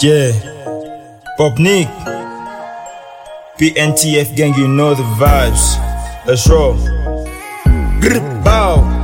Yeah, Pop Nick, PNTF gang, you know the vibes. Let's roll. Bow.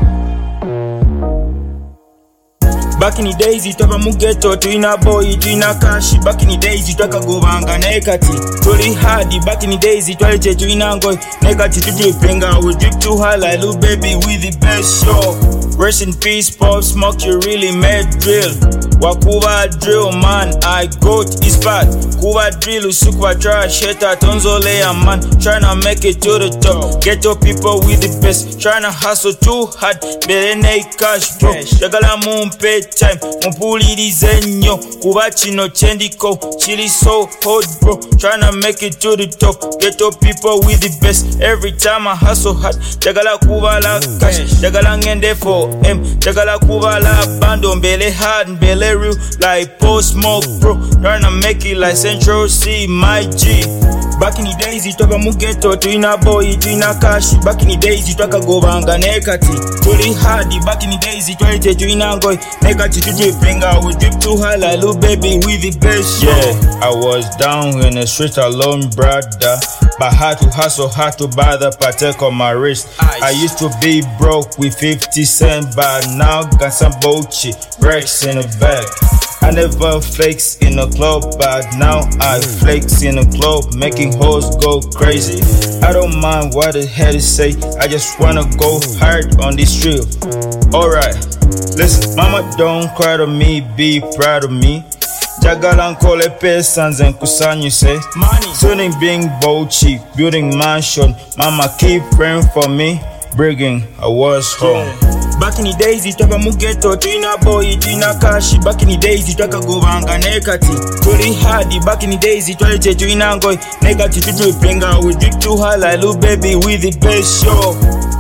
Back in the days, it was a ghetto, twina boy, twina cash. Back in the days, it was a go banga nekati. Totally hard. Back in the days, it was a twina boy, nekati to drip finger. We drip too high like little baby with the best show. Rest in peace, Pop Smoke, you really made drill. Wakuba drill, man, I got his part. Kuba drill, Usukwa trash, Sheta, Tonzolea, man. Tryna make it to the top. Ghetto people with the best. Tryna hustle too hard. Belene cash, bro. Jagala mumpe time. Mumpulirize nnyo. Kuba chino chendiko. Chili so hot, bro. Tryna make it to the top. Ghetto people with the best. Every time I hustle hard. Jagala kuba la cash. Jagala ngende for Jagala kuba la bando. Mbele hard, mbele real like Post Smoke, bro. Tryna make it like Central C, my G. Back in the days, it was a ghetto, twina boy, twina cash. Back in the days, it was a go banga nekati. Totally hard. Back in the days, it was a twina boy, nekati to drip finger. We drip too high like little baby with the best. Yeah, I was down in the street alone, brother. But had to hustle, had to buy the Patek on my wrist. I used to be broke with 50 cents, but now got some Bochi Rex in the bag. I never flakes in the club, but now I flakes in the club, making hoes go crazy. I don't mind what the haters say, I just wanna go hard on this street. Alright, listen, mama don't cry to me, be proud of me. Jagala nkole pesa nze nkusanyuse. Soon being Bochi, building mansion. Mama keep praying for me, bringing I was home. Back in the days, it was a ghetto, twina boy, twina cash. Back in the days, it was a go banga nekati. Totally hard. Back in the days, it was a twina boy, nekati to drip finger. We drip too high like little baby with the best show.